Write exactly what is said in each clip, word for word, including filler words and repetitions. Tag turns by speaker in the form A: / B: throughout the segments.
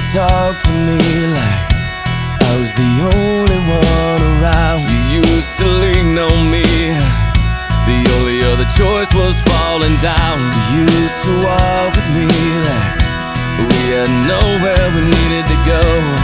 A: talk to me like I was the only one around. You used to lean on me, the only other choice was falling down. You used to walk with me like we had nowhere we needed to go,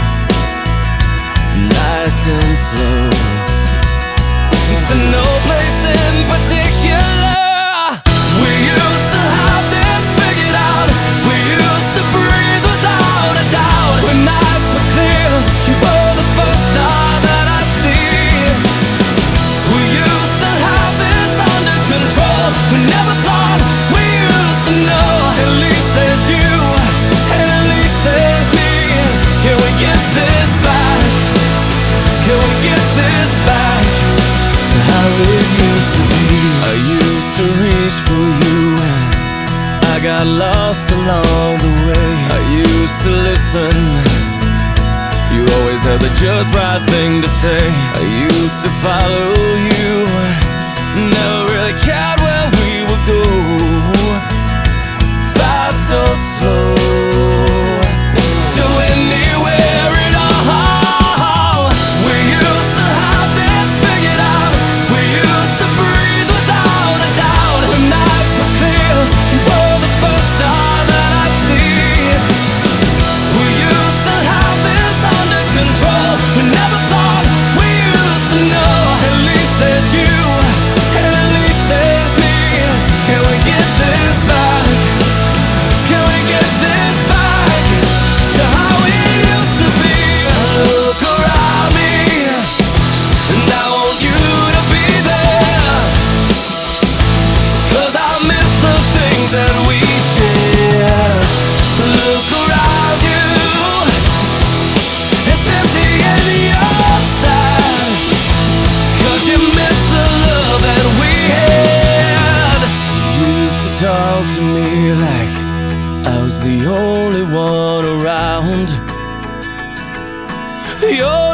A: nice and slow, to no place in particular. We used to have this figured out. We used to breathe without a doubt. When nights were clear, you were the first star that I'd see. We used to have this under control. We never thought we used to know. At least there's you, and at least there's me. Can we get this back? Can we get this back to how it used to be? I used to reach for you and I got lost along the way. I used to listen, you always had the just right thing to say. I used to follow you, never really cared where we would go, fast or slow, to anywhere at all. We used to have this figured out. We used to breathe without a doubt. When nights were clear, you were the first star that I'd see. We used to have this under control. We never thought we used to know. At least there's you, and at least there's me. Can we get this back? Can we get this back to how it used to be? Look around me, and I want you to be there, 'cause I miss the things that we shared. Look around you, it's empty in your side, 'cause you miss the love that we had. You used to talk to me like I was the only one around. You're